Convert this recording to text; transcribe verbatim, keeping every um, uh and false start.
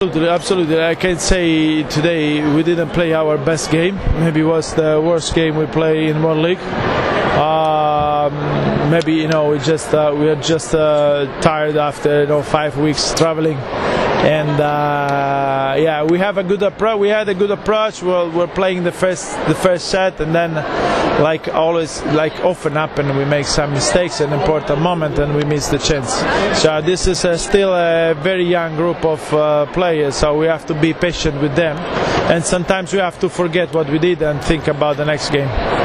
Absolutely, absolutely. I can say today we didn't play our best game. Maybe it was the worst game we play in one league. Um, maybe you know we just uh, we are just uh, tired after you know five weeks traveling, and uh, yeah, we have a good approach. We had a good approach. Well, we're playing the first the first set, and then like always, like often happen, we make some mistakes at an important moment, and we miss the chance. So this is uh, still a very young group of uh, players, so we have to be patient with them, and sometimes we have to forget what we did and think about the next game.